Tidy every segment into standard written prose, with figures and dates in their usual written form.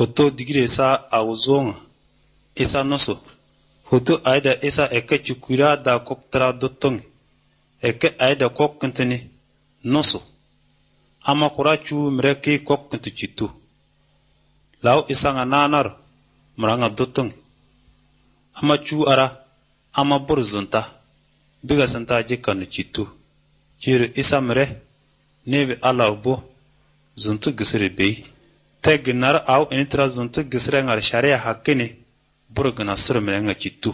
hoto digire sa awuzonga isa noso hoto aida isa eke chukura da koktra dotong eke aida kokkentini noso ama kura chu mreki kokkentu chitu law isa nga nanar mranga dotong ama chu ara ama burzunta biga santa jikanu chitu chiru isa mre nebe alawbo zuntu gisire bey tegnar aw enitra zuntu gisire ngar sharia hakkini burgna surmrenga chitu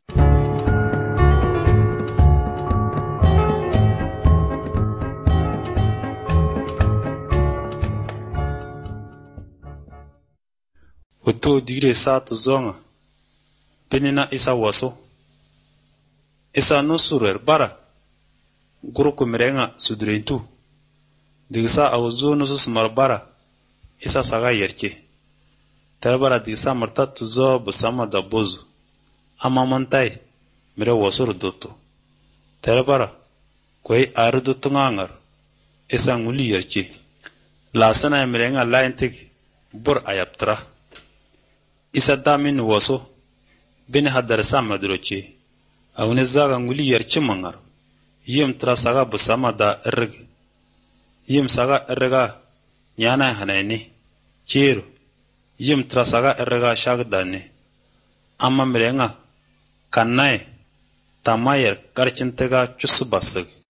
hoto digre sa tu zonga benina isa waso isa no surer bara guruku mrenga sudrentu digsa awzo no susmar bara isa saga yerche tabara digsa marta tuzo busama da bozu ama montai mere wasur dotto tabara koi ardu tungangar isa nguli yerche lasana mrenga laintik bur ayaptra isa damin waso bin hadar samadroche awne zaga nguli yerche mangar yim tra saga busama da erg yim saga erga nyana hanayni chiru yim tra saga erga shagdane amma mrenga kannai tamayer karchintega chusubasig